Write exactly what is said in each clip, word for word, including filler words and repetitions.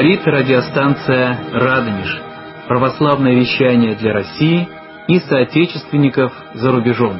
Говорит радиостанция «Радонеж». Православное вещание для России и соотечественников за рубежом.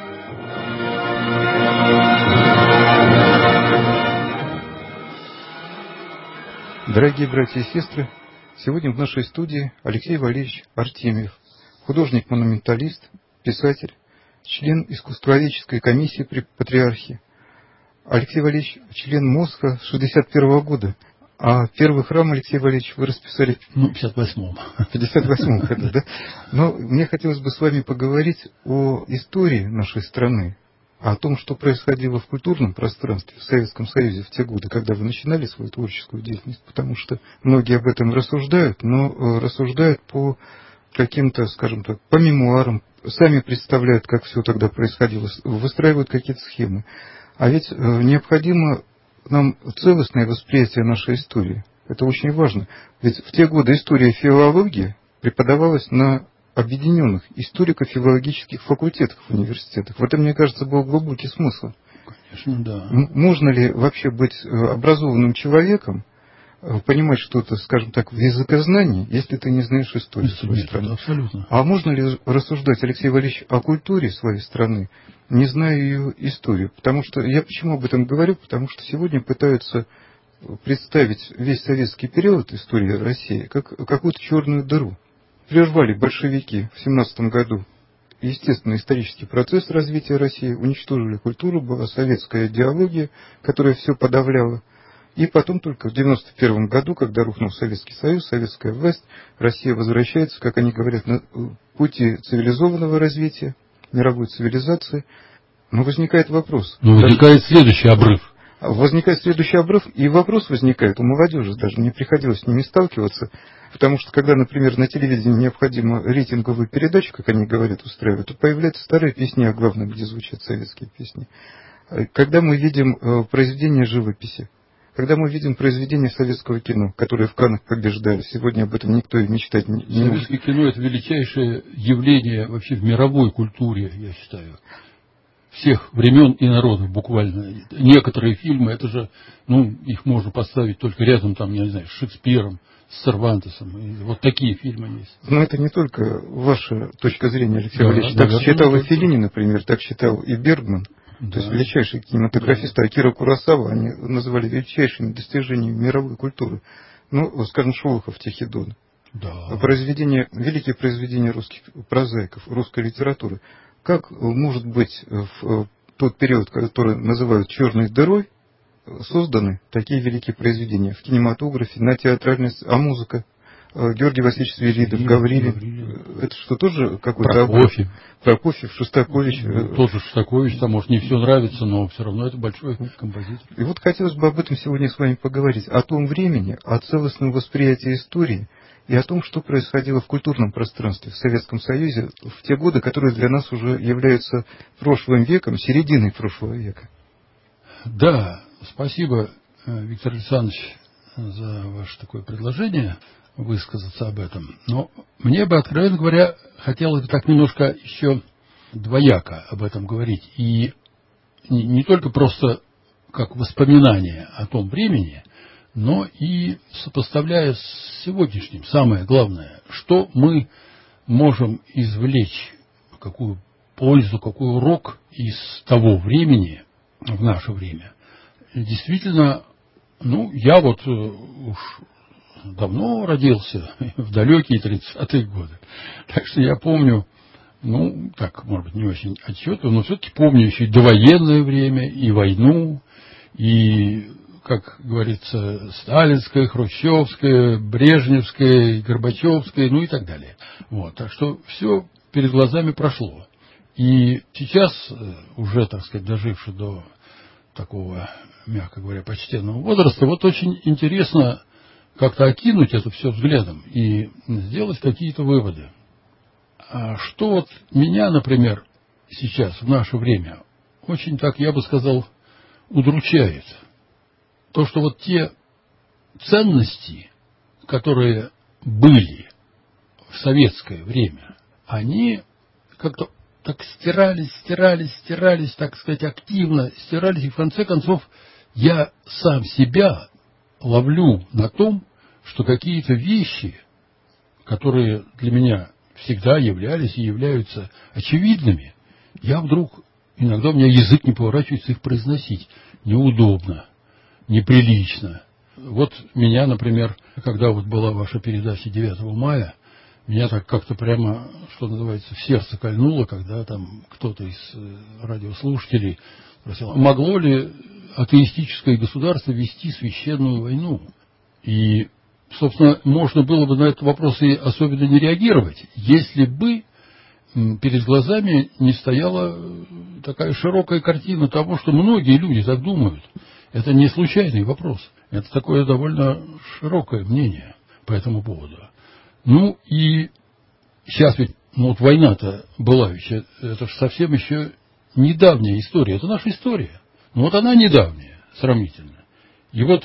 Дорогие братья и сестры, сегодня в нашей студии Алексей Валерьевич Артемьев, художник-монументалист, писатель, член искусствоведческой комиссии при Патриархии. Алексей Валерьевич член МОСХа с шестьдесят первого года, а первый храм, Алексей Валерьевич, вы расписали... Ну, в пятьдесят восьмом. В пятьдесят восьмом году, да? Но мне хотелось бы с вами поговорить о истории нашей страны, о том, что происходило в культурном пространстве в Советском Союзе в те годы, когда вы начинали свою творческую деятельность, потому что многие об этом рассуждают, но рассуждают по каким-то, скажем так, по мемуарам, сами представляют, как все тогда происходило, выстраивают какие-то схемы. А ведь необходимо нам целостное восприятие нашей истории. Это очень важно. Ведь в те годы история филологии преподавалась на объединенных историко-филологических факультетах в университетах. В этом, мне кажется, был глубокий смысл. Конечно, да. Можно ли вообще быть образованным человеком, понимать что-то, скажем так, в языкознании, если ты не знаешь историю своей страны? Абсолютно. А можно ли рассуждать, Алексей Валерьевич, о культуре своей страны, не зная ее историю? Потому что я почему об этом говорю? Потому что сегодня пытаются представить весь советский период истории России как какую-то черную дыру. Прервали большевики в семнадцатом году естественный исторический процесс развития России, уничтожили культуру, была советская идеология, которая все подавляла. И потом только в девяносто первом году, когда рухнул Советский Союз, советская власть, Россия возвращается, как они говорят, на пути цивилизованного развития, мировой цивилизации. Но возникает вопрос. Но возникает даже... следующий обрыв. Возникает следующий обрыв, и вопрос возникает у молодежи, даже мне приходилось с ними сталкиваться, потому что когда, например, на телевидении необходимо рейтинговую передачу, как они говорят, устраивать, то появляются старые песни о главном, где звучат советские песни. Когда мы видим произведения живописи, когда мы видим произведения советского кино, которые в Каннах побеждали, сегодня об этом никто и мечтать не, не может. Советское кино – это величайшее явление вообще в мировой культуре, я считаю. Всех времен и народов буквально. Некоторые фильмы, это же, ну, их можно поставить только рядом, там, я не знаю, с Шекспиром, с Сервантесом. И вот такие фильмы есть. Но это не только ваша точка зрения, Алексей да, Валерьевич. Так наверное, считал и Феллини, например, так считал и Бергман. Да. То есть величайшие кинематографисты, да. Акира Куросава, они называли величайшими достижениями мировой культуры. Ну, скажем, Шолохов, Тихий-Дон. Да. Произведения, великие произведения русских прозаиков, русской литературы. Как может быть в тот период, который называют черной дырой, созданы такие великие произведения в кинематографе, на театральной, а музыка? Георгий Васильевич Свиридов, Гаврилин. Это что, тоже какой-то... Прокофьев. Прокофьев, Шостакович. Ну, тоже Шостакович, там, может, не все нравится, но все равно это большой композитор. И вот хотелось бы об этом сегодня с вами поговорить. О том времени, о целостном восприятии истории и о том, что происходило в культурном пространстве в Советском Союзе в те годы, которые для нас уже являются прошлым веком, серединой прошлого века. Да, спасибо, Виктор Александрович, за ваше такое предложение высказаться об этом. Но мне бы, откровенно говоря, хотелось бы так немножко еще двояко об этом говорить. И не, не только просто как воспоминание о том времени, но и сопоставляя с сегодняшним. Самое главное, что мы можем извлечь, какую пользу, какой урок из того времени в наше время. Действительно, ну, я вот уж давно родился, в далекие тридцатые годы. Так что я помню, ну, так, может быть, не очень отчетливо, но все-таки помню еще и довоенное время, и войну, и, как говорится, сталинское, хрущевское, брежневское, горбачевское, ну и так далее. Вот, так что все перед глазами прошло. И сейчас, уже, так сказать, доживший до такого, мягко говоря, почтенного возраста, вот очень интересно как-то окинуть это все взглядом и сделать какие-то выводы. А что вот меня, например, сейчас, в наше время, очень так, я бы сказал, удручает. То, что вот те ценности, которые были в советское время, они как-то так стирались, стирались, стирались, так сказать, активно стирались, и в конце концов я сам себя ловлю на том, что какие-то вещи, которые для меня всегда являлись и являются очевидными, я вдруг, иногда у меня язык не поворачивается их произносить. Неудобно, неприлично. Вот меня, например, когда вот была ваша передача девятого мая, меня так как-то прямо, что называется, в сердце кольнуло, когда там кто-то из радиослушателей спросил, могло ли атеистическое государство вести священную войну? И, собственно, можно было бы на этот вопрос и особенно не реагировать, если бы перед глазами не стояла такая широкая картина того, что многие люди так думают. Это не случайный вопрос. Это такое довольно широкое мнение по этому поводу. Ну и сейчас ведь, ну вот война-то была, ведь это же совсем еще недавняя история. Это наша история. Но вот она недавняя, сравнительно. И вот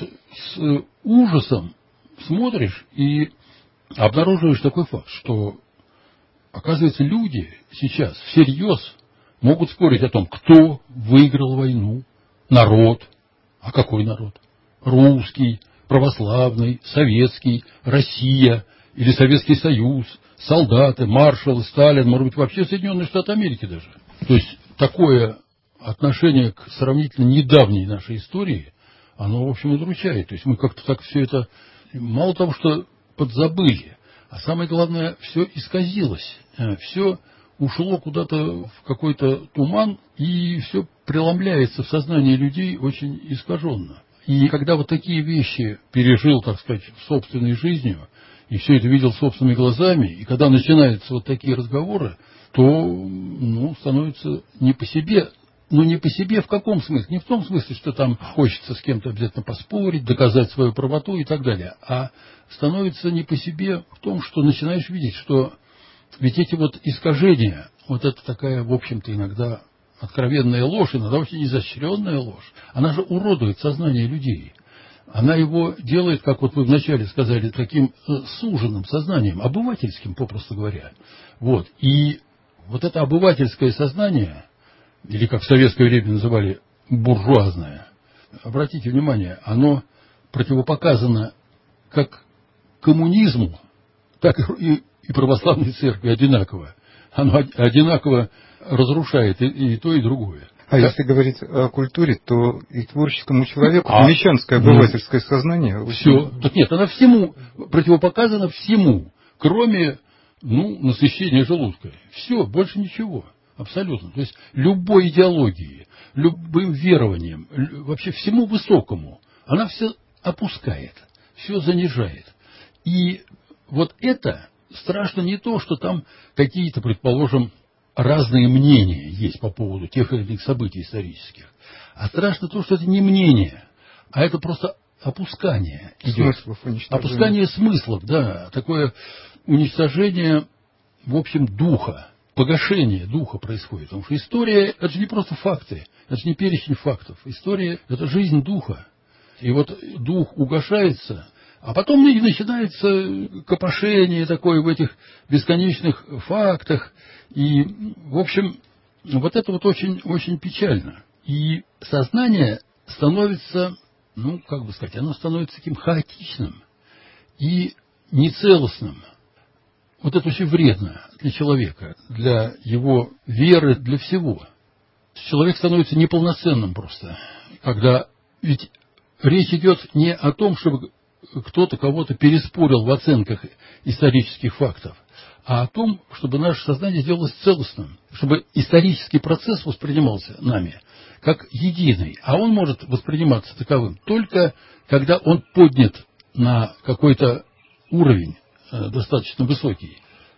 с ужасом смотришь и обнаруживаешь такой факт, что, оказывается, люди сейчас всерьез могут спорить о том, кто выиграл войну. Народ. А какой народ? Русский, православный, советский, Россия или Советский Союз, солдаты, маршалы, Сталин, может быть, вообще Соединенные Штаты Америки даже. То есть такое отношение к сравнительно недавней нашей истории, оно, в общем, удручает. То есть мы как-то так все это, мало того, что подзабыли, а самое главное, все исказилось, все ушло куда-то в какой-то туман, и все преломляется в сознании людей очень искаженно. И когда вот такие вещи пережил, так сказать, собственной жизнью, и все это видел собственными глазами, и когда начинаются вот такие разговоры, то, ну, становится не по себе. Ну, не по себе в каком смысле? Не в том смысле, что там хочется с кем-то обязательно поспорить, доказать свою правоту и так далее, а становится не по себе в том, что начинаешь видеть, что ведь эти вот искажения, вот это такая, в общем-то, иногда откровенная ложь, иногда очень изощренная ложь, она же уродует сознание людей. Она его делает, как вот вы вначале сказали, таким суженным сознанием, обывательским, попросту говоря. Вот. И вот это обывательское сознание, или как в советское время называли буржуазное, обратите внимание, оно противопоказано как коммунизму, так и, и православной церкви одинаково. Оно одинаково разрушает и, и то, и другое. А да? Если говорить о культуре, то и творческому человеку а, мещанское обывательское ну, сознание... Все. Так нет, она всему противопоказана всему, кроме, ну, насыщения желудка. Все, больше ничего. Абсолютно. То есть любой идеологии, любым верованием, вообще всему высокому, она все опускает, все занижает. И вот это страшно не то, что там какие-то, предположим, разные мнения есть по поводу тех или иных событий исторических. А страшно то, что это не мнение, а это просто опускание идет. Смыслов, опускание смыслов, да. Такое уничтожение, в общем, духа. Погашение духа происходит. Потому что история – это же не просто факты, это же не перечень фактов. История – это жизнь духа. И вот дух угошается, а потом и начинается копошение такое в этих бесконечных фактах. И, в общем, вот это вот очень, очень печально. И сознание становится, ну, как бы сказать, оно становится таким хаотичным и нецелостным. Вот это очень вредно для человека, для его веры, для всего. Человек становится неполноценным просто, когда ведь речь идет не о том, чтобы кто-то кого-то переспорил в оценках исторических фактов, а о том, чтобы наше сознание сделалось целостным, чтобы исторический процесс воспринимался нами как единый, а он может восприниматься таковым только когда он поднят на какой-то уровень достаточно высокий.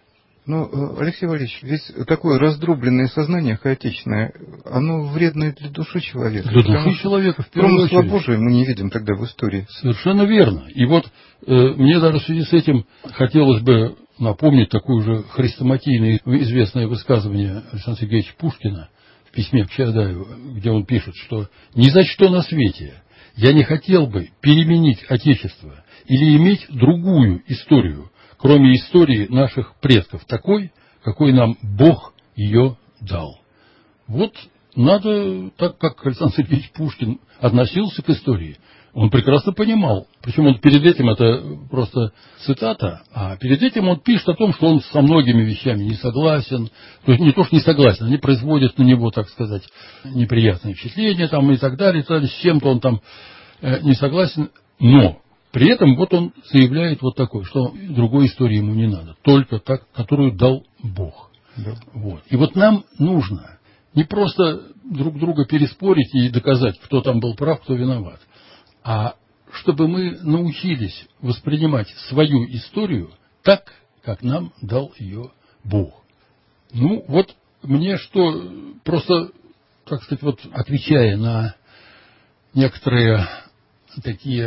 Ну, Алексей Валерьевич, ведь такое раздробленное созние, хаотичное, оно вредно для души человека. Для души человека, в первую очередь. Промысла Божия мы не видим тогда в истории. Совершенно верно. И вот э, мне даже в связи с этим хотелось бы напомнить такое же хрестоматийное известное высказывание Александра Сергеевича Пушкина в письме к Чаадаеву, где он пишет, что «ни за что на свете я не хотел бы переменить Отечество или иметь другую историю, кроме истории наших предков, такой, какой нам Бог ее дал». Вот надо, так как Александр Сергеевич Пушкин относился к истории, Он прекрасно понимал. Причем он перед этим, это просто цитата, а перед этим он пишет о том, что он со многими вещами не согласен. То есть не то, что не согласен, они производят на него, так сказать, неприятные впечатления там, и так далее, и так далее. С чем-то он там э, не согласен. Но при этом вот он заявляет вот такое, что другой истории ему не надо. Только так, которую дал Бог. Да. Вот. И вот нам нужно не просто друг друга переспорить и доказать, кто там был прав, кто виноват, а чтобы мы научились воспринимать свою историю так, как нам дал ее Бог. Ну, вот мне что, просто, так сказать, вот отвечая на некоторые такие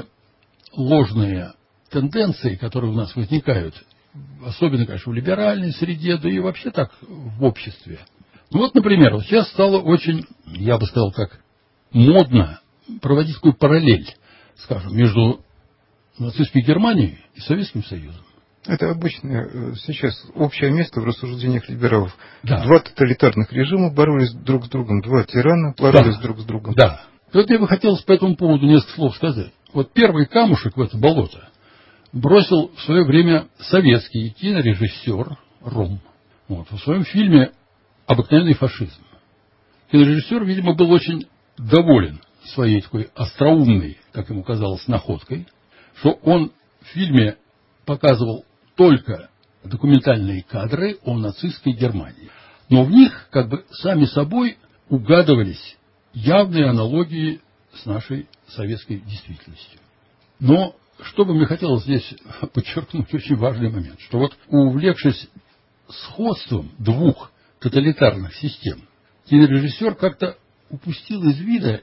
ложные тенденции, которые у нас возникают, особенно, конечно, в либеральной среде, да и вообще так в обществе. Ну вот, например, вот сейчас стало очень, я бы сказал так, модно проводить такую параллель, скажем, между нацистской Германией и Советским Союзом. Это обычно сейчас общее место в рассуждениях либералов. Да. Два тоталитарных режима боролись друг с другом, два тирана боролись да. друг с другом. Да. Вот мне бы хотелось по этому поводу несколько слов сказать. Вот первый камушек в это болото бросил в свое время советский кинорежиссер Ром. Вот, в своем фильме «Обыкновенный фашизм». Кинорежиссер, видимо, был очень доволен своей такой остроумной, как ему казалось, находкой, что он в фильме показывал только документальные кадры о нацистской Германии. Но в них, как бы сами собой, угадывались явные аналогии с нашей советской действительностью. Но что бы мне хотелось здесь подчеркнуть очень важный момент, что вот увлекшись сходством двух тоталитарных систем, кинорежиссер как-то упустил из вида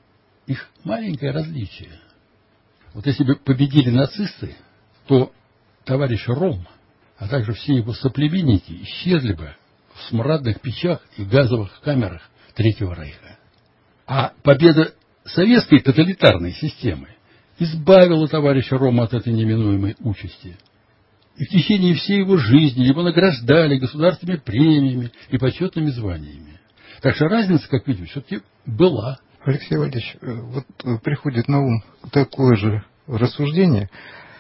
их маленькое различие. Вот если бы победили нацисты, то товарищ Ром, а также все его соплеменники исчезли бы в смрадных печах и газовых камерах Третьего Рейха. А победа советской тоталитарной системы избавила товарища Рома от этой неминуемой участи. И в течение всей его жизни его награждали государственными премиями и почетными званиями. Так что разница, как видим, все-таки была. Алексей Валерьевич, вот приходит на ум такое же рассуждение.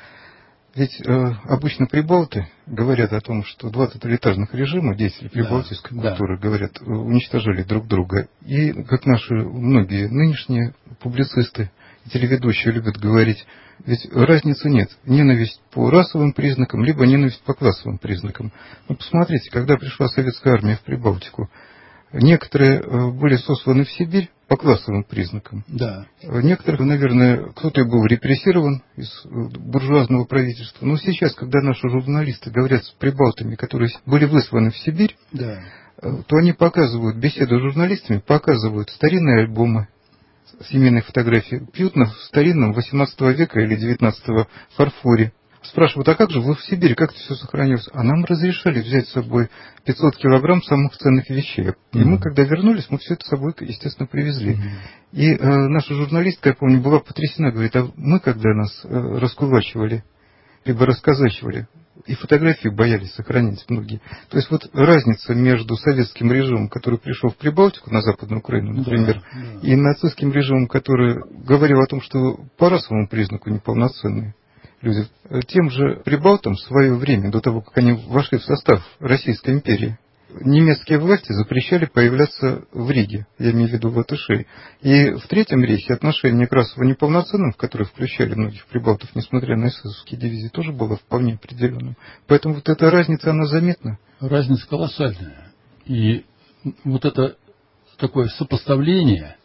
Ведь э, обычно прибалты говорят о том, что два тоталитарных режима, деятели прибалтийской да, культуры, да. говорят, уничтожали друг друга. И, как наши многие нынешние публицисты и телеведущие любят говорить, ведь разницы нет. Ненависть по расовым признакам, либо ненависть по классовым признакам. Ну, посмотрите, когда пришла советская армия в Прибалтику, некоторые были сосланы в Сибирь по классовым признакам. Да. Некоторых, наверное, кто-то был репрессирован из буржуазного правительства. Но сейчас, когда наши журналисты говорят с прибалтами, которые были высланы в Сибирь, да. то они показывают, беседу с журналистами, показывают старинные альбомы, семейные фотографии, пьют на старинном восемнадцатого века или девятнадцатого фарфоре. Спрашивают, а как же вы в Сибири, как это все сохранилось? А нам разрешали взять с собой пятьсот килограмм самых ценных вещей. И mm-hmm. мы, когда вернулись, мы все это с собой, естественно, привезли. Mm-hmm. И э, наша журналистка, я помню, была потрясена, говорит, а мы, когда нас э, раскулачивали, либо расказачивали, и фотографии боялись сохранить многие. То есть вот разница между советским режимом, который пришел в Прибалтику, на Западную Украину, например, да, да. и нацистским режимом, который говорил о том, что по расовому признаку неполноценные люди. Тем же прибалтам в свое время, до того, как они вошли в состав Российской империи, немецкие власти запрещали появляться в Риге, я имею в виду в Латышей. И в Третьем рейхе отношение к расово неполноценным, в которые включали многих прибалтов, несмотря на эсэсовские дивизии, тоже было вполне определенным. Поэтому вот эта разница, она заметна. Разница колоссальная. И вот это такое сопоставление,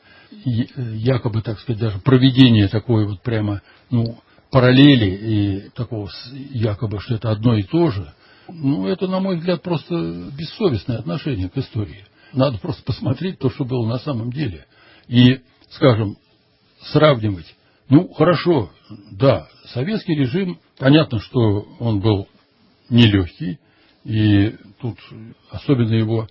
якобы, так сказать, даже проведение такой вот прямо, ну, параллели и такого якобы, что это одно и то же, ну, это, на мой взгляд, просто бессовестное отношение к истории. Надо просто посмотреть то, что было на самом деле. И, скажем, сравнивать. Ну, хорошо, да, советский режим, понятно, что он был нелегкий, и тут особенно его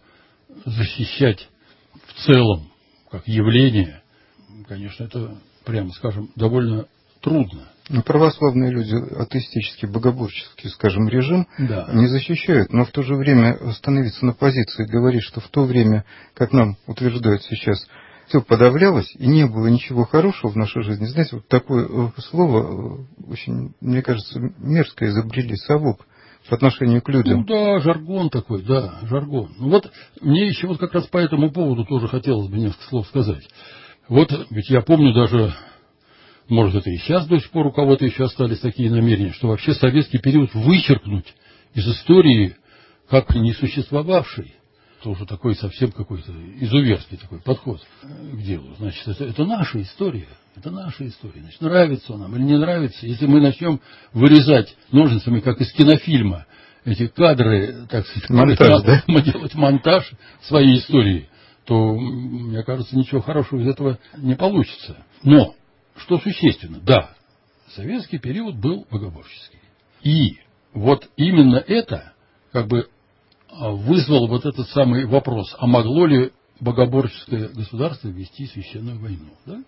защищать в целом, как явление, конечно, это, прямо скажем, довольно трудно. Но православные люди, атеистический, богоборческий, скажем, режим да. не защищают, но в то же время становиться на позиции и говорить, что в то время, как нам утверждают сейчас, все подавлялось, и не было ничего хорошего в нашей жизни. Знаете, вот такое слово, очень, мне кажется, мерзкое изобрели, совок, по отношению к людям. Ну да, жаргон такой, да, жаргон. Ну вот мне еще вот как раз по этому поводу тоже хотелось бы несколько слов сказать. Вот ведь я помню даже, может это и сейчас до сих пор у кого-то еще остались такие намерения, что вообще советский период вычеркнуть из истории как не существовавший. Тоже такой совсем какой-то изуверский такой подход к делу. Значит, это, это наша история. Это наша история. Значит, нравится нам или не нравится. Если мы начнем вырезать ножницами, как из кинофильма, эти кадры, так сказать, монтаж, да? делать монтаж своей истории, то, мне кажется, ничего хорошего из этого не получится. Но, что существенно, да, советский период был богоборческий. И вот именно это, как бы, вызвал вот этот самый вопрос, а могло ли богоборческое государство вести священную войну. Да?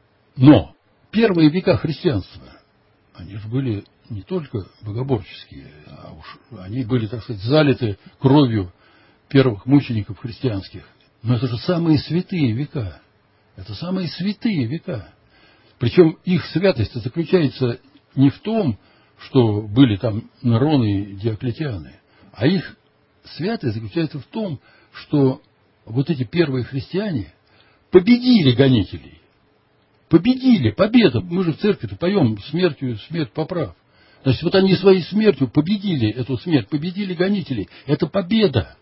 Но первые века христианства, они же были не только богоборческие, а уж они были, так сказать, залиты кровью первых мучеников христианских. Но это же самые святые века. Это самые святые века. Причем их святость заключается не в том, что были там Нероны и Диоклетианы, а их святость заключается в том, что вот эти первые христиане победили гонителей. Победили, победа. Мы же в церкви-то поем смертью, смерть поправ. Значит, вот они своей смертью победили эту смерть, победили гонителей. Это победа,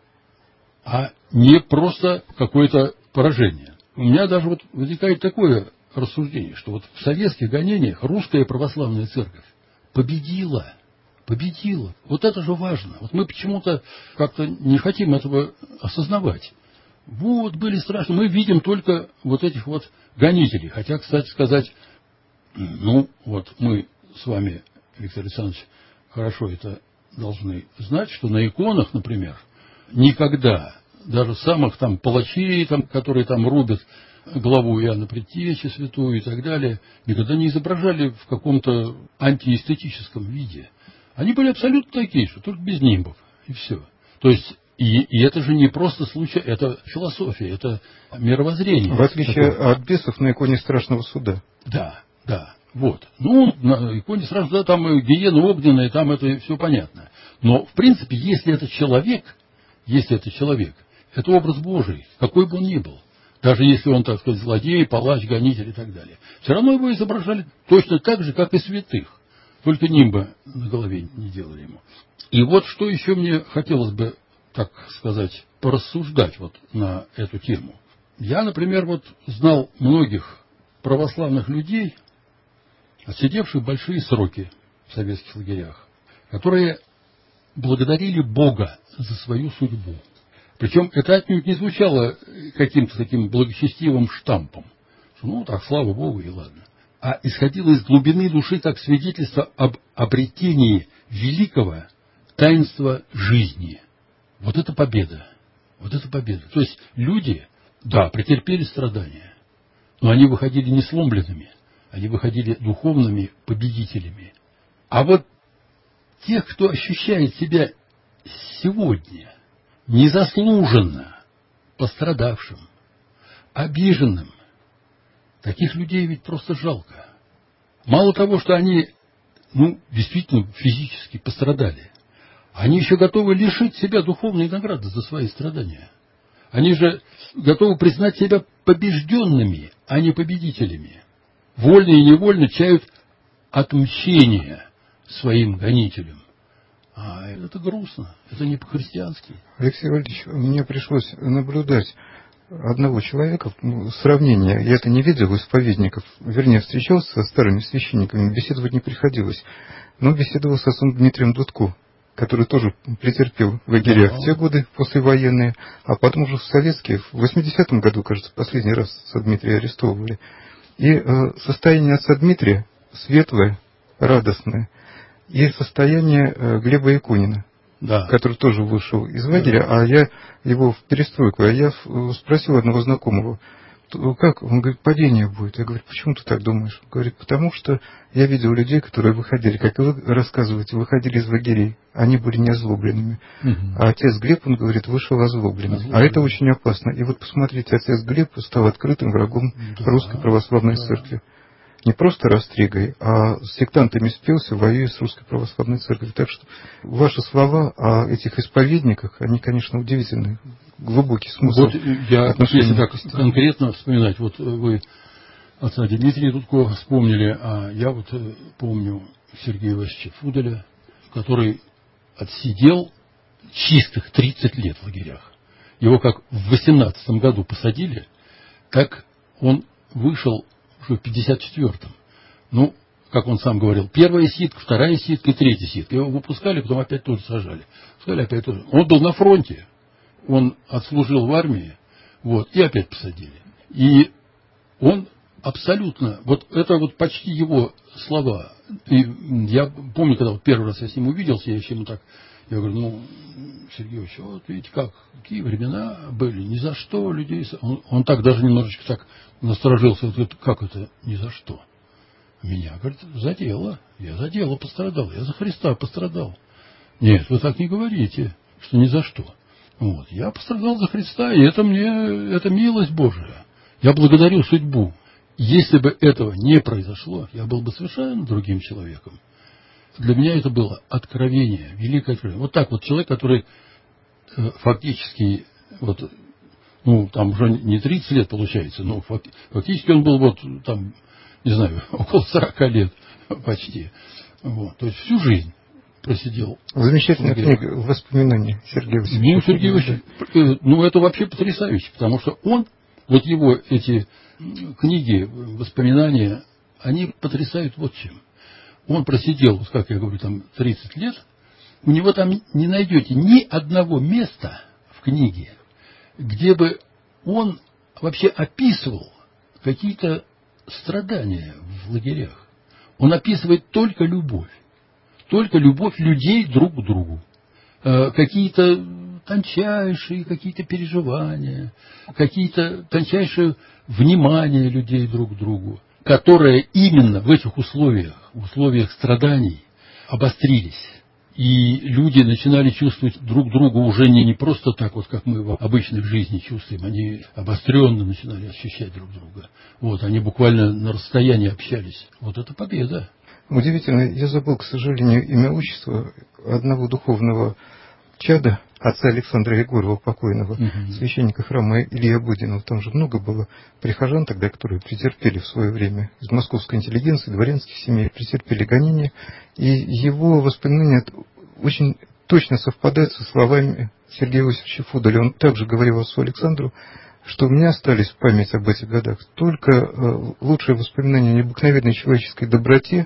а не просто какое-то поражение. У меня даже вот возникает такое рассуждение, что вот в советских гонениях русская православная церковь победила. Победила. Вот это же важно. Вот мы почему-то как-то не хотим этого осознавать. Вот, были страшны. Мы видим только вот этих вот гонителей. Хотя, кстати сказать, ну, вот мы с вами, Виктор Александрович, хорошо это должны знать, что на иконах, например, никогда, даже самых там палачей, там, которые там рубят главу Иоанна Предтечи святую и так далее, никогда не изображали в каком-то антиэстетическом виде. Они были абсолютно такие же, только без нимбов, и все. То есть, и, и это же не просто случай, это философия, это мировоззрение. В отличие такое. От бесов на иконе Страшного Суда. Да, да, вот. Ну, на иконе Страшного Суда там и гиена огненная, там это все понятно. Но, в принципе, если это человек, если это человек, это образ Божий, какой бы он ни был. Даже если он, так сказать, злодей, палач, гонитель и так далее. Все равно его изображали точно так же, как и святых. Только нимба на голове не делали ему. И вот что еще мне хотелось бы, так сказать, порассуждать вот на эту тему. Я, например, вот знал многих православных людей, отсидевших большие сроки в советских лагерях, которые благодарили Бога за свою судьбу. Причем это отнюдь не звучало каким-то таким благочестивым штампом. Что, ну, так, слава Богу, и ладно. А исходило из глубины души как свидетельство об обретении великого таинства жизни. Вот это победа. Вот это победа. То есть люди, да, претерпели страдания, но они выходили не сломленными, они выходили духовными победителями. А вот тех, кто ощущает себя сегодня незаслуженно пострадавшим, обиженным, таких людей ведь просто жалко. Мало того, что они, ну, действительно физически пострадали, они еще готовы лишить себя духовной награды за свои страдания. Они же готовы признать себя побежденными, а не победителями. Вольно и невольно чают отмщения своим гонителям. А это грустно, это не по-христиански. Алексей Валерьевич, мне пришлось наблюдать одного человека, ну, сравнение, я это не видел, исповедников, вернее, встречался со старыми священниками, беседовать не приходилось, но беседовал с отцом Дмитрием Дудко, который тоже претерпел в лагерях в те годы послевоенные, а потом уже в советские, в восьмидесятом году, кажется, последний раз отца Дмитрия арестовывали. И э, состояние отца Дмитрия светлое, радостное, и состояние э, Глеба Якунина, да, который тоже вышел из лагеря, да, а я его в перестройку, а я спросил одного знакомого, что, как? Он говорит, падение будет. Я говорю, почему ты так думаешь? Он говорит, потому что я видел людей, которые выходили, как и вы рассказываете, выходили из лагерей. Они были не озлобленными. Угу. А отец Глеб, он говорит, вышел озлобленным. озлобленным. А это очень опасно. И вот посмотрите, отец Глеб стал открытым врагом да, Русской Православной да. Церкви. Не просто растригой, а с сектантами спелся, воюя с Русской Православной Церковью. Так что ваши слова о этих исповедниках, они, конечно, удивительные, глубокий смысл. Вот я, если так конкретно вспоминать, вот вы отца Дмитрия Дудко вспомнили, а я вот помню Сергея Васильевича Фуделя, который отсидел чистых тридцать лет в лагерях. Его как в восемнадцатом году посадили, так он вышел уже в пятьдесят четвёртом. Ну, как он сам говорил, первая ситка, вторая ситка и третья ситка. Его выпускали, потом опять тоже сажали. Пускали опять тоже. Он был на фронте. Он отслужил в армии. Вот, и опять посадили. И он абсолютно, вот это вот почти его слова. И я помню, когда вот первый раз я с ним увиделся, я еще ему так, я говорю, ну, Сергей Ильич, вот видите, как, какие времена были, ни за что людей... Он, он так даже немножечко так насторожился, вот, говорит, как это ни за что? Меня, говорит, за дело, я за дело пострадал, я за Христа пострадал. Нет, вы так не говорите, что ни за что. Вот, я пострадал за Христа, и это мне, это милость Божия. Я благодарю судьбу. Если бы этого не произошло, я был бы совершенно другим человеком. Для меня это было откровение, великое откровение. Вот так вот человек, который э, фактически, вот, ну, там уже не тридцать лет получается, но фактически он был вот там, не знаю, около сорока лет почти. Вот, то есть всю жизнь просидел. Замечательная книга «Воспоминания» Сергея Васильевича. Ну, Сергей Васильевич, ну, это вообще потрясающе, потому что он, вот его эти книги, воспоминания, они потрясают вот чем. Он просидел, вот как я говорю, там тридцать лет, у него там не найдете ни одного места в книге, где бы он вообще описывал какие-то страдания в лагерях. Он описывает только любовь. Только любовь людей друг к другу. Какие-то тончайшие какие-то переживания, какие-то тончайшие внимания людей друг к другу, которые именно в этих условиях, в условиях страданий обострились. И люди начинали чувствовать друг друга уже не, не просто так, вот как мы в обычной жизни чувствуем, они обостренно начинали ощущать друг друга. Вот, они буквально на расстоянии общались. Вот это победа. Удивительно, я забыл, к сожалению, имя отчества одного духовного чада, отца Александра Егорова, покойного, угу. священника храма Илья Будинова. Там же много было прихожан тогда, которые претерпели в свое время из московской интеллигенции, дворянских семей, претерпели гонения. И его воспоминания очень точно совпадают со словами Сергея Васильевича Фуделя. Он также говорил отцу Александру, что у меня остались в память об этих годах только лучшие воспоминания о необыкновенной человеческой доброте,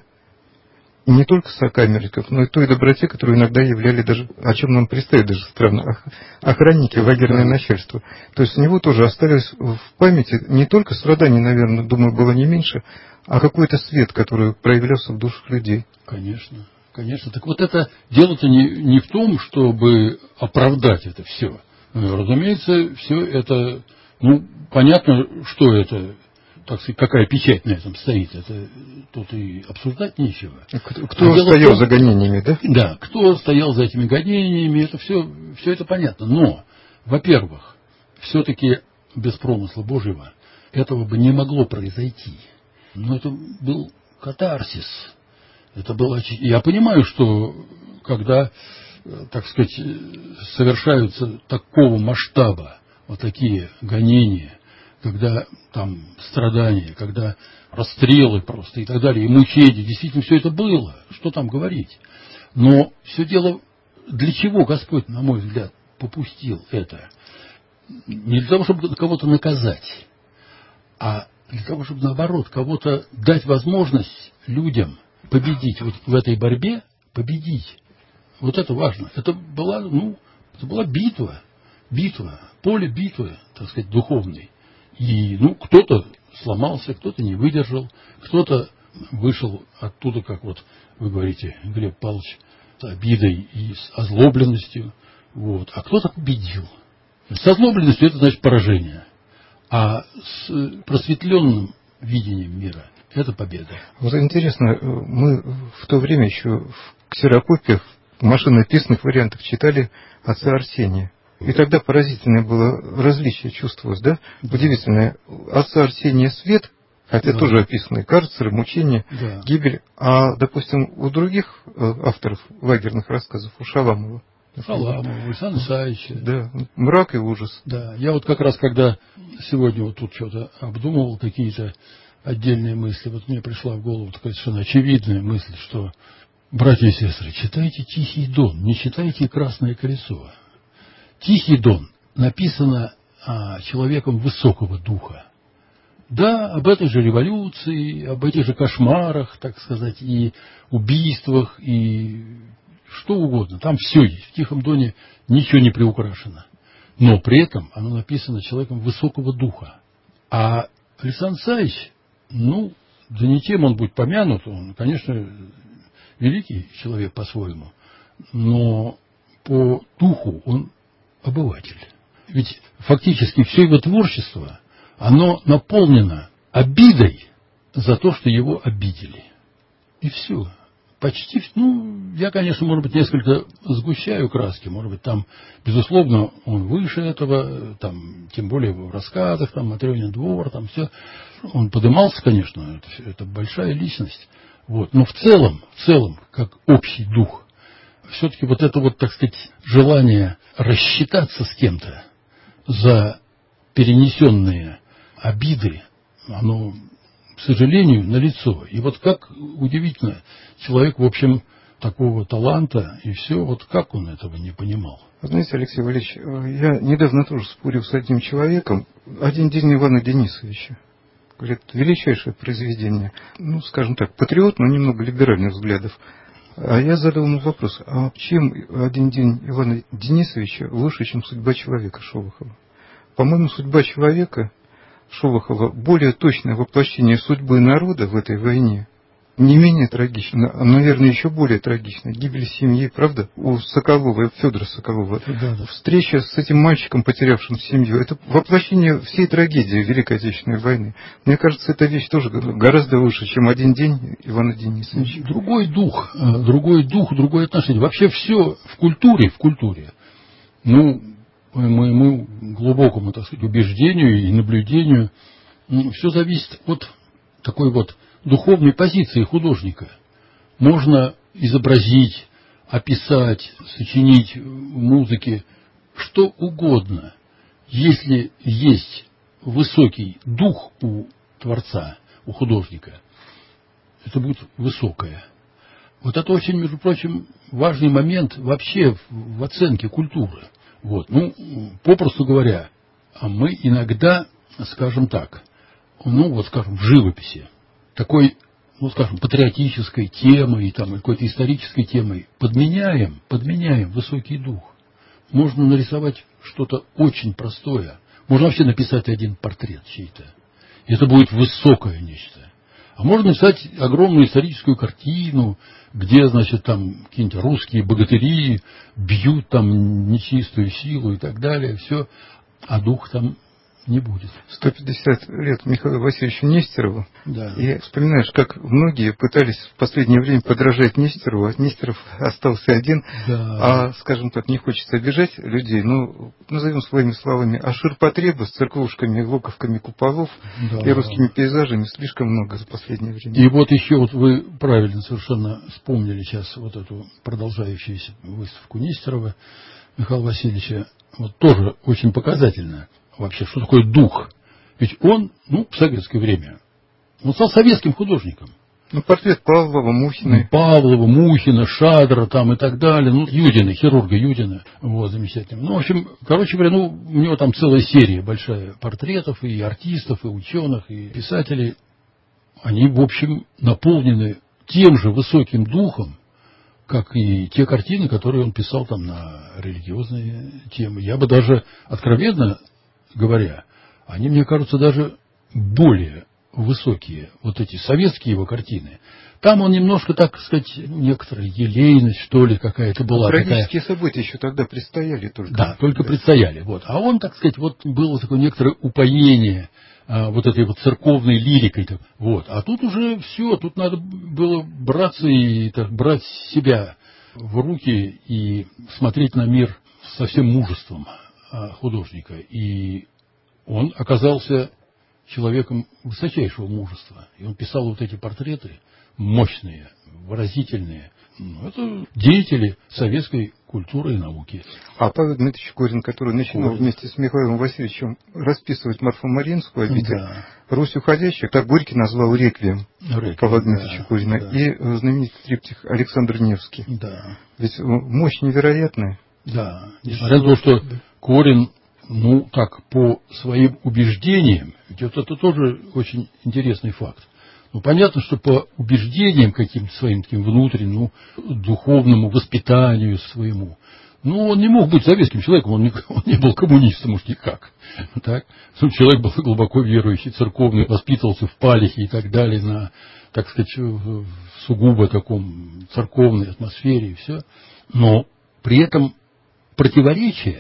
и не только сокамерников, но и той доброте, которую иногда являли даже, о чем нам предстоит даже странно, охранники, лагерное начальство. То есть у него тоже остались в памяти не только страданий, наверное, думаю, было не меньше, а какой-то свет, который проявлялся в душах людей. Конечно, конечно. Так вот это дело-то не, не в том, чтобы оправдать это все. Разумеется, все это, ну, понятно, что это, так сказать, какая печать на этом стоит, это тут и обсуждать нечего. Кто, кто а стоял том, за гонениями, да? Да, кто стоял за этими гонениями, это все, все это понятно. Но, во-первых, все-таки без промысла Божьего этого бы не могло произойти. Но это был катарсис. Это было... Я понимаю, что когда, так сказать, совершаются такого масштаба вот такие гонения, когда там страдания, когда расстрелы просто и так далее, и мучения, действительно все это было, что там говорить. Но все дело, для чего Господь, на мой взгляд, попустил это? Не для того, чтобы кого-то наказать, а для того, чтобы, наоборот, кого-то дать возможность людям победить вот в этой борьбе, победить. Вот это важно. Это была, ну, это была битва, битва, поле битвы, так сказать, духовной. И, ну, кто-то сломался, кто-то не выдержал, кто-то вышел оттуда, как вот вы говорите, Глеб Павлович, с обидой и с озлобленностью, вот, а кто-то победил. С озлобленностью это значит поражение. А с просветленным видением мира – это победа. Вот интересно, мы в то время еще в ксерокопиях, в машинописных вариантах читали отца Арсения. И тогда поразительное было различие чувствовалось, да? Удивительное. Отца Арсения свет, хотя да. тоже описаны карцеры, мучения, да. гибель. А, допустим, у других авторов лагерных рассказов, у Шаламова, Шаламова, Александра Исаевича. Да, мрак и ужас. Да, я вот как раз, когда сегодня вот тут что-то обдумывал, какие-то отдельные мысли, вот мне пришла в голову такая совершенно очевидная мысль, что, братья и сестры, читайте «Тихий Дон», не читайте «Красное колесо». «Тихий Дон» написано а, человеком высокого духа. Да, об этой же революции, об этих же кошмарах, так сказать, и убийствах, и что угодно. Там все есть. В «Тихом Доне» ничего не приукрашено. Но при этом оно написано человеком высокого духа. А Александр Исаевич, ну, да не тем он будет помянут. Он, конечно, великий человек по-своему. Но по духу он обыватель. Ведь фактически все его творчество, оно наполнено обидой за то, что его обидели. И все. Почти, ну, я, конечно, может быть, несколько сгущаю краски, может быть, там, безусловно, он выше этого, там, тем более в рассказах, там, «Матрёнин двор», там, все. Он подымался, конечно, это, это большая личность, вот, но в целом, в целом, как общий дух, все-таки вот это вот, так сказать, желание рассчитаться с кем-то за перенесенные обиды, оно, к сожалению, налицо. И вот как удивительно, человек, в общем, такого таланта, и все, вот как он этого не понимал. Знаете, Алексей Валерьевич, я недавно тоже спорил с одним человеком, «Один день Ивана Денисовича». Говорит, величайшее произведение, ну, скажем так, патриот, но немного либеральных взглядов. А я задал ему вопрос, а чем «Один день Ивана Денисовича» лучше, чем «Судьба человека» Шолохова? По-моему, «Судьба человека» Шолохова более точное воплощение судьбы народа в этой войне, не менее трагично, а, наверное, еще более трагично. Гибель семьи, правда, у Соколова, Федора Соколова. Да, да. Встреча с этим мальчиком, потерявшим семью, это воплощение всей трагедии Великой Отечественной войны. Мне кажется, эта вещь тоже гораздо лучше, чем «Один день» Ивана Денисовича. Другой дух, другой дух, другое отношение. Вообще все в культуре, в культуре. Ну, по моему глубокому, так сказать, убеждению и наблюдению, все зависит от такой вот духовной позиции художника. Можно изобразить, описать, сочинить в музыке что угодно. Если есть высокий дух у творца, у художника, это будет высокое. Вот это очень, между прочим, важный момент вообще в оценке культуры. Вот. Ну, попросту говоря, мы иногда, скажем так, ну вот, скажем, в живописи, такой, ну, скажем, патриотической темой, там, какой-то исторической темой подменяем, подменяем высокий дух. Можно нарисовать что-то очень простое. Можно вообще написать один портрет чей-то. И это будет высокое нечто. А можно написать огромную историческую картину, где, значит, там какие-нибудь русские богатыри бьют там нечистую силу и так далее, все, а дух там не будет. сто пятьдесят лет Михаилу Васильевичу Нестерову. Да. И вспоминаешь, как многие пытались в последнее время подражать Нестерову, а Нестеров остался один. Да. А, скажем так, не хочется обижать людей, но назовем своими словами, а ширпотреба с церквушками, луковками куполов, да, и русскими пейзажами слишком много за последнее время. И вот еще вот вы правильно совершенно вспомнили сейчас вот эту продолжающуюся выставку Нестерова Михаила Васильевича. Вот тоже очень показательно. Вообще, что такое дух? Ведь он, ну, в советское время, он стал советским художником. Ну, портрет Павлова, Мухина. Павлова, Мухина, Шадра там и так далее. Ну, Юдина, хирурга Юдина. Вот, замечательно. Ну, в общем, короче говоря, ну, у него там целая серия большая портретов и артистов, и ученых, и писателей. Они, в общем, наполнены тем же высоким духом, как и те картины, которые он писал там на религиозные темы. Я бы даже, откровенно говоря, они, мне кажутся, даже более высокие, вот эти советские его картины, там он немножко, так сказать, некоторая елейность, что ли, какая-то была. Трагические такая... события еще тогда предстояли только. Да, только да. предстояли. Вот. А он, так сказать, вот было такое некоторое упоение а, вот этой вот церковной лирикой. Вот. А тут уже все, тут надо было браться и так, брать себя в руки и смотреть на мир со всем мужеством а, художника. И он оказался человеком высочайшего мужества. И он писал вот эти портреты мощные, выразительные. Ну, это деятели советской культуры и науки. А Павел Дмитриевич Корин, который начинал Корин. вместе с Михаилом Васильевичем расписывать Марфу-Мариинскую обитель, Да. «Русь уходящая», так Горький назвал реквием Павла Дмитриевича да, Корина, да. и знаменитый триптих Александр Невский. Да. Ведь мощь невероятная. Да. Несмотря на то, что Корин, ну, так, по своим убеждениям, ведь вот это тоже очень интересный факт. Ну, понятно, что по убеждениям каким-то своим таким внутреннему, духовному воспитанию своему, ну, он не мог быть советским человеком, он не, он не был коммунистом уж никак. Так? Человек был глубоко верующий, церковный, воспитывался в Палихе и так далее, на, так сказать, в сугубо таком церковной атмосфере и все. Но при этом противоречие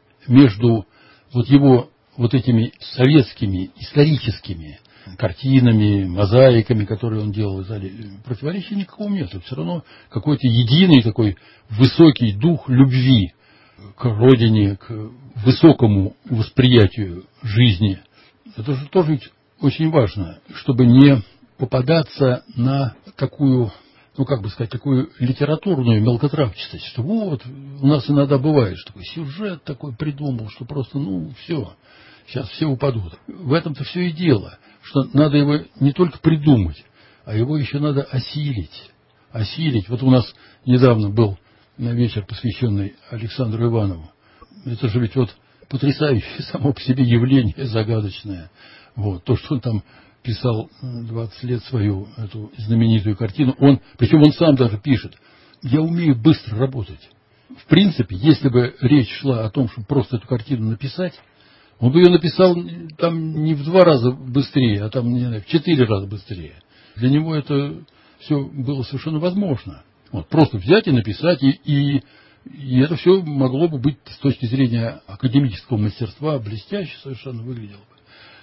между вот его вот этими советскими историческими картинами, мозаиками, которые он делал, противоречия никакого нет. Все равно какой-то единый такой высокий дух любви к родине, к высокому восприятию жизни. Это же тоже очень важно, чтобы не попадаться на такую, ну, как бы сказать, такую литературную мелкотравчатость, что вот, у нас иногда бывает, что такой сюжет такой придумал, что просто, ну, все, сейчас все упадут. В этом-то все и дело, что надо его не только придумать, а его еще надо осилить. Осилить. Вот у нас недавно был вечер, посвященный Александру Иванову. Это же ведь вот потрясающее само по себе явление, загадочное. Вот. То, что он там писал двадцать лет свою эту знаменитую картину, он, причем он сам даже пишет: я умею быстро работать. В принципе, если бы речь шла о том, чтобы просто эту картину написать, он бы ее написал там не в два раза быстрее, а там, не знаю, в четыре раза быстрее. Для него это все было совершенно возможно. Вот, просто взять и написать, и, и, и это все могло бы быть с точки зрения академического мастерства блестяще совершенно выглядело бы.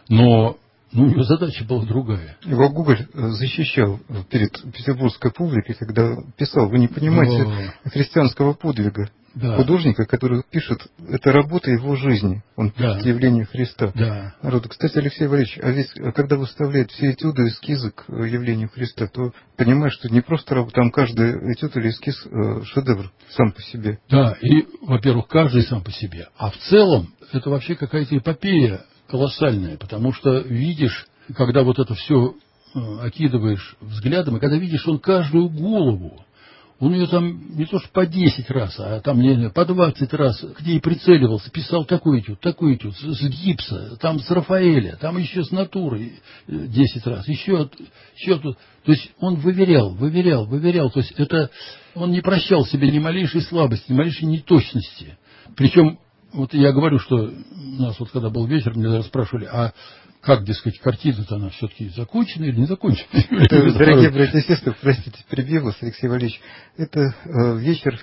Но ну, у него задача была другая. Его Гоголь защищал перед петербургской публикой, когда писал: вы не понимаете О. христианского подвига. Да. Художника, который пишет, это работа его жизни. Он пишет да. явление Христа. Да. Народу. Кстати, Алексей Валерьевич, а ведь когда выставляет все этюды, эскизы к явлению Христа, то понимаешь, что не просто работа, там каждый этюд или эскиз шедевр сам по себе. Да, и, во-первых, каждый сам по себе. А в целом, это вообще какая-то эпопея колоссальная, потому что видишь, когда вот это все окидываешь взглядом, и когда видишь, он каждую голову, он ее там не то что по десять раз, а там не, по двадцать раз к ней прицеливался, писал такой этюд, такой этюд, с гипса, там с Рафаэля, там еще с натуры десять раз, еще, еще тут. То есть он выверял, выверял, выверял. То есть это он не прощал себе ни малейшей слабости, ни малейшей неточности. Причем, вот я говорю, что у нас вот когда был вечер, меня даже спрашивали, а как, дескать, картина-то она все-таки закончена или не закончена? Это, дорогие братья и сестры, простите, перебью вас, Алексей Валерьевич. Это э, вечер,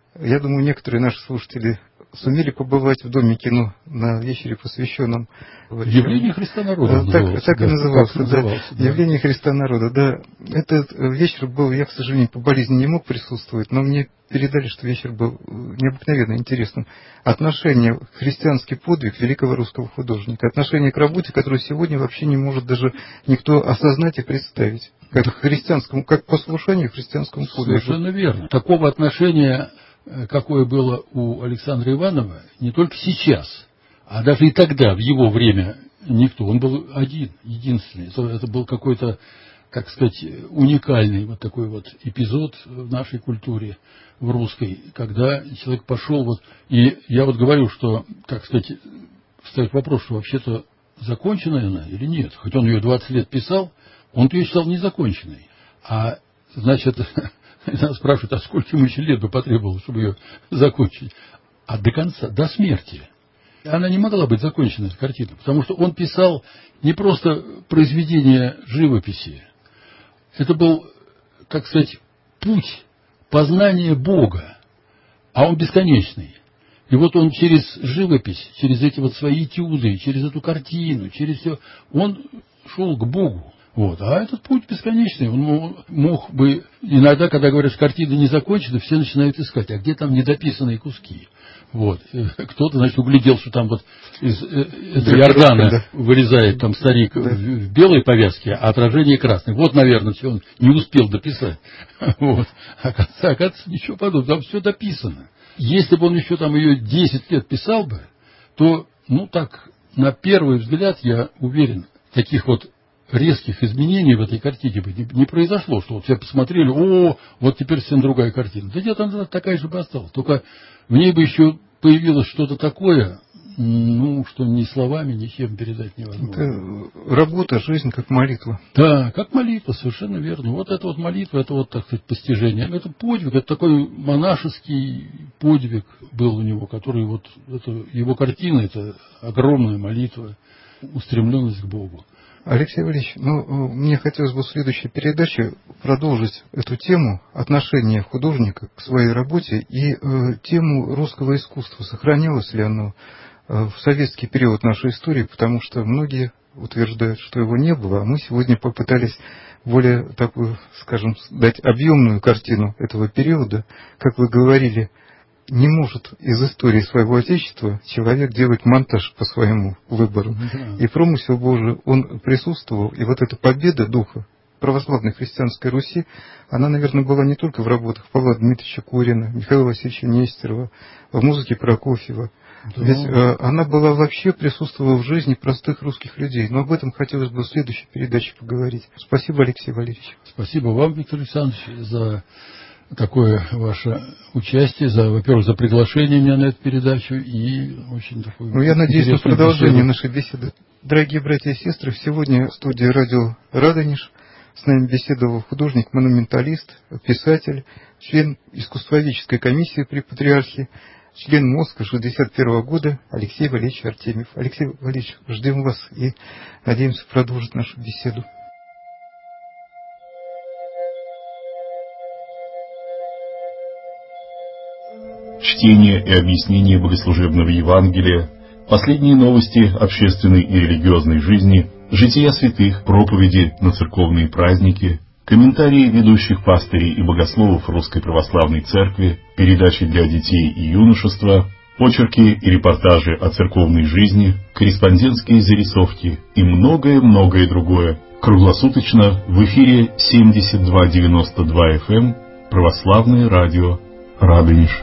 я думаю, некоторые наши слушатели сумели побывать в Доме кино на вечере, посвященном явлению Христа народа. Так, так и да, назывался, назывался да. да. Явление Христа народа, да. Этот вечер был, я, к сожалению, по болезни не мог присутствовать, но мне передали, что вечер был необыкновенно интересным. Отношение, христианский подвиг великого русского художника, отношение к работе, которую сегодня вообще не может даже никто осознать и представить. Как к христианскому, как послушанию христианскому подвигу. Совершенно верно. Такого отношения, какое было у Александра Иванова, не только сейчас, а даже и тогда, в его время, никто. Он был один, единственный. Это, это был какой-то, как сказать, уникальный вот такой вот эпизод в нашей культуре, в русской, когда человек пошел вот... И я вот говорю, что, так сказать, встает вопрос, что вообще-то законченная она или нет. Хоть он ее двадцать лет писал, он ее считал незаконченной. А, значит, нас спрашивают, а сколько ему еще лет бы потребовалось, чтобы ее закончить? А до конца, до смерти. она не могла быть закончена, эта картина, потому что он писал не просто произведение живописи. Это был, так сказать, путь познания Бога, а он бесконечный. И вот он через живопись, через эти вот свои этюды, через эту картину, через все, он шел к Богу. Вот. А этот путь бесконечный. Он мог бы... Иногда, когда говорят, что картина не закончена, все начинают искать, а где там недописанные куски. Вот. Кто-то, значит, углядел, что там вот из этого Иордана да. вырезает там старик да. в белой повязке, а отражение красное. Вот, наверное, все он не успел дописать. Вот. Оказывается, оказывается, ничего подобного. Там все дописано. Если бы он еще там ее десять лет писал бы, то, ну так, на первый взгляд, я уверен, таких вот резких изменений в этой картине бы не, не произошло, что вот все посмотрели, о, вот теперь совсем другая картина. Да нет, она такая же бы осталась. Только в ней бы еще появилось что-то такое, ну, что ни словами, ничем передать невозможно. Это работа, жизнь как молитва. Да, как молитва, совершенно верно. Вот это вот молитва, это вот, так сказать, постижение. Это подвиг, это такой монашеский подвиг был у него, который вот, это, его картина, это огромная молитва, устремленность к Богу. Алексей Валерьевич, ну, мне хотелось бы в следующей передаче продолжить эту тему отношения художника к своей работе и э, тему русского искусства. Сохранилось ли оно э, в советский период нашей истории, потому что многие утверждают, что его не было, а мы сегодня попытались более такую, скажем, дать объемную картину этого периода. Как вы говорили, не может из истории своего Отечества человек делать монтаж по своему выбору. Да. И промысел Божий, он присутствовал. И вот эта победа духа православной христианской Руси, она, наверное, была не только в работах Павла Дмитриевича Курина, Михаила Васильевича Нестерова, в музыке Прокофьева. Да. Ведь э, она была вообще присутствовала в жизни простых русских людей. Но об этом хотелось бы в следующей передаче поговорить. Спасибо, Алексей Валерьевич. Спасибо вам, Виктор Александрович, за такое ваше участие, за, во-первых, за приглашение меня на эту передачу и очень такую... Ну, я надеюсь на продолжение беседу. Нашей беседы. Дорогие братья и сестры, сегодня в студии радио «Радонеж» с нами беседовал художник-монументалист, писатель, член искусствоведческой комиссии при Патриархе, член МОСКа шестьдесят первого года Алексей Валерьевич Артемьев. Алексей Валерьевич, ждем вас и надеемся продолжить нашу беседу. Чтение и объяснение богослужебного Евангелия, последние новости общественной и религиозной жизни, жития святых, проповеди на церковные праздники, комментарии ведущих пастырей и богословов Русской Православной Церкви, передачи для детей и юношества, очерки и репортажи о церковной жизни, корреспондентские зарисовки и многое-многое другое. Круглосуточно в эфире семьдесят два девяносто два эф эм Православное радио «Радонеж».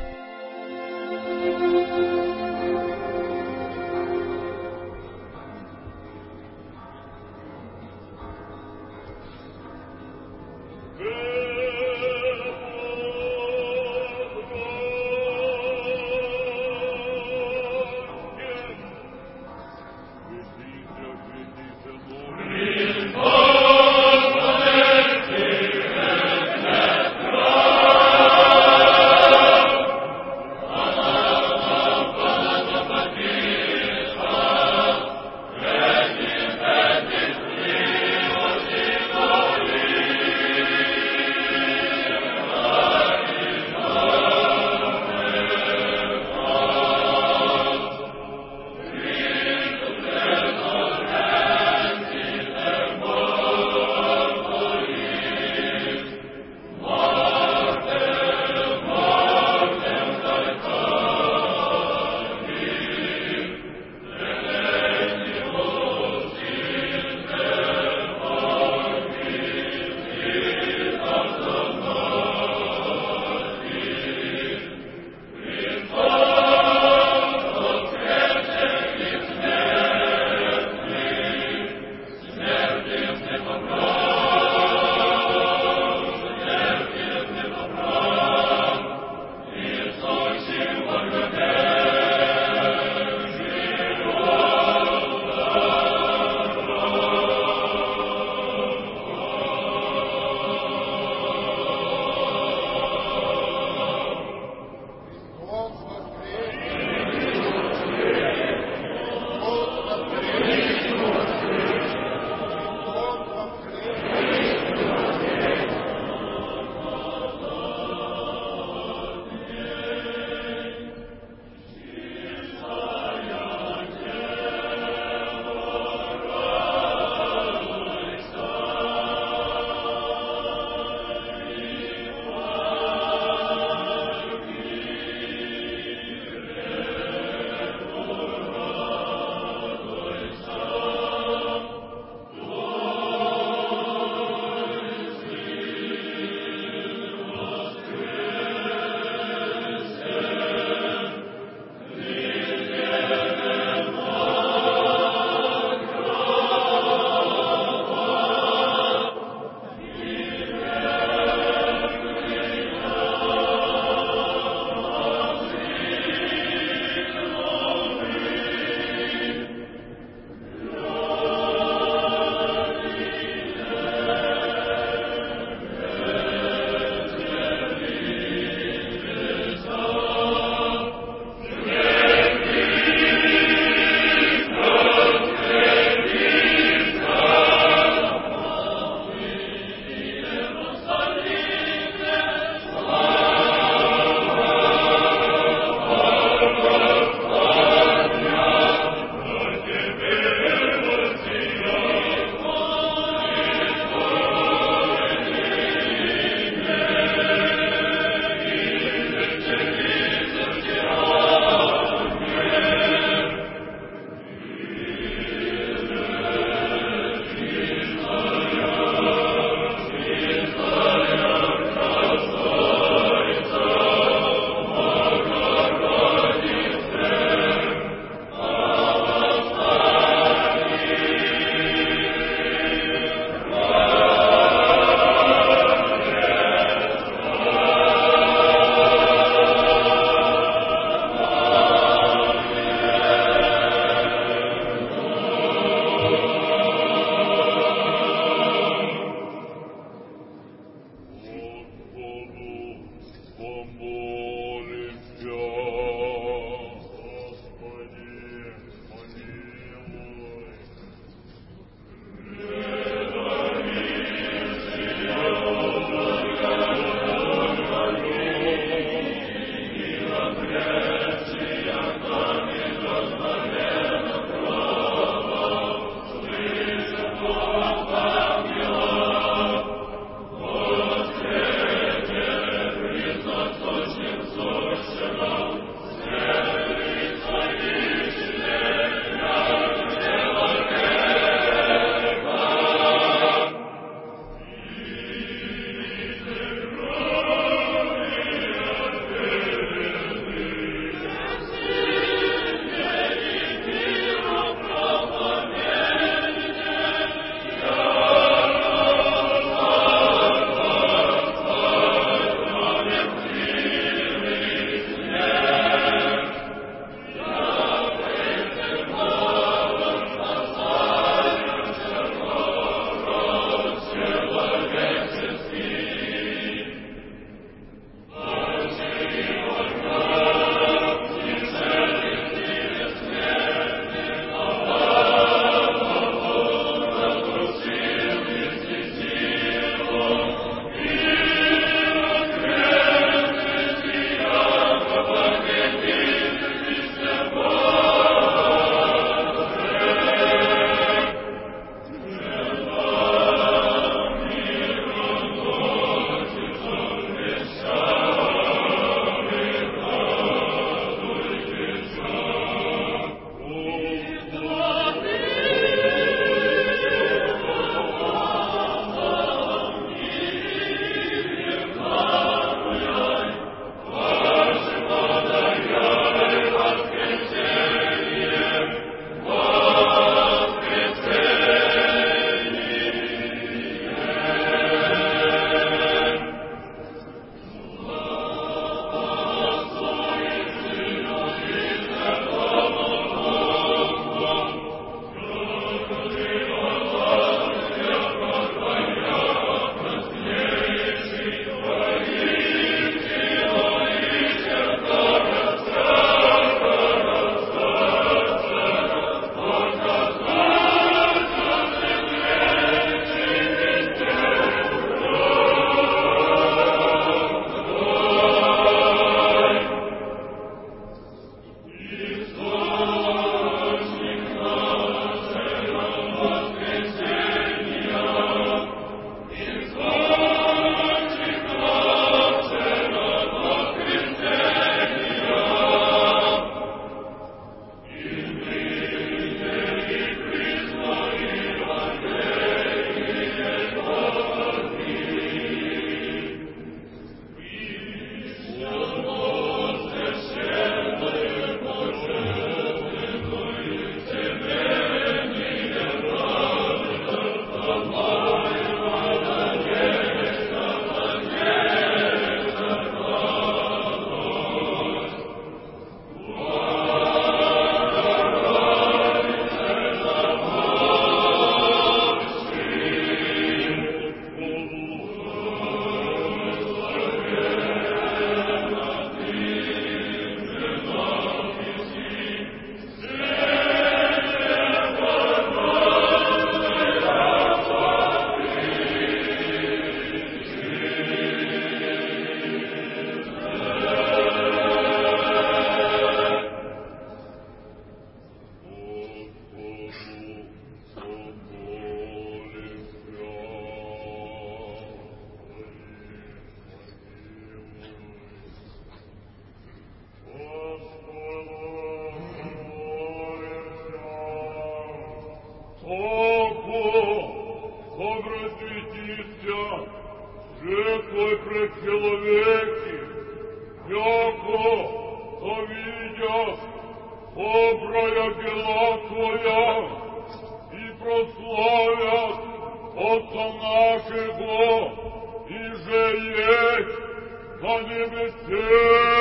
пред человеки, яко завидят добрая дела Твоя и прославят Отца нашего, и же есть на небесе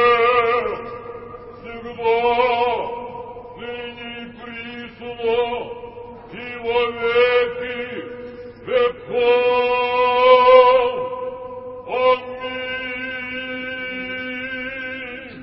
всегда, ныне и присно, и во веки веков. Аминь.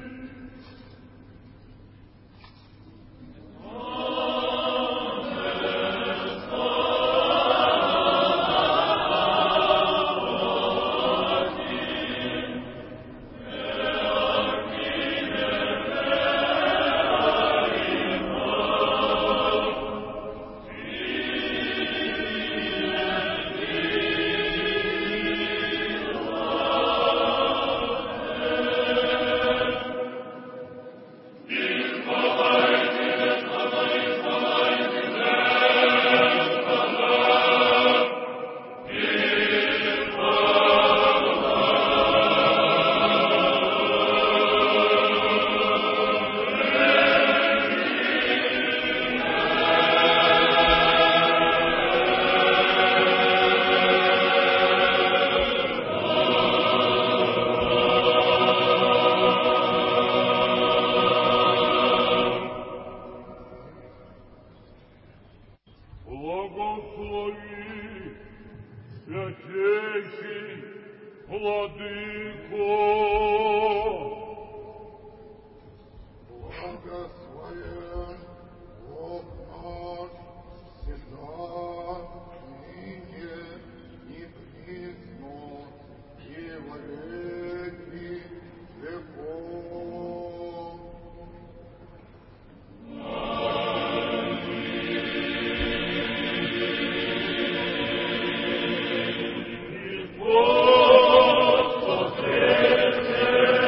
Благослови, святейший Владыко. Благословен Бог наш, всегда, ныне и присно, и во веки веков. Господи,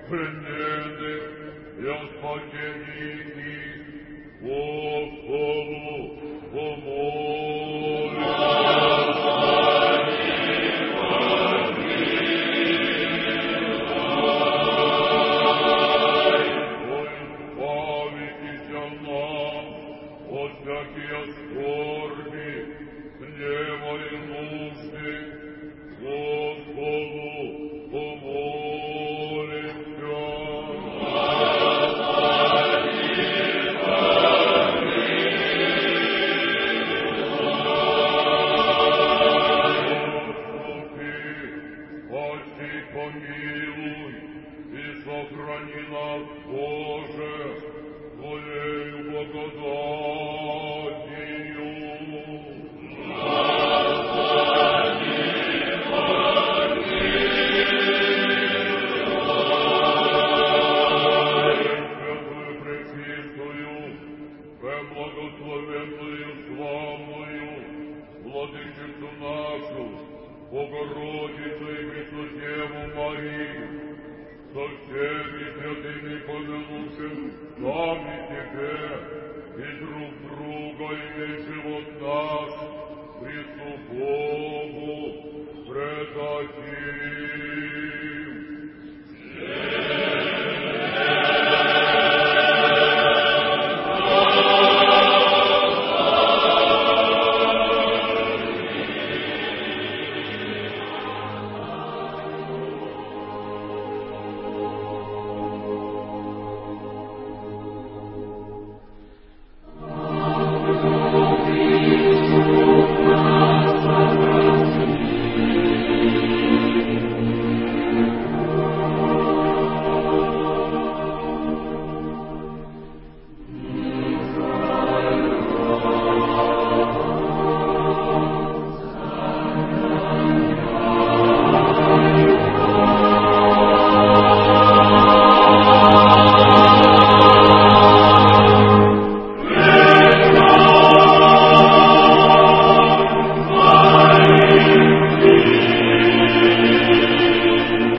плененных и о спасении их, Господу помолимся. Избавитеся нам от всякие скорби, гнева и нужды, Господу помолимся. Спаси, помилуй и сохрани нас, Боже, Твоею благодатью.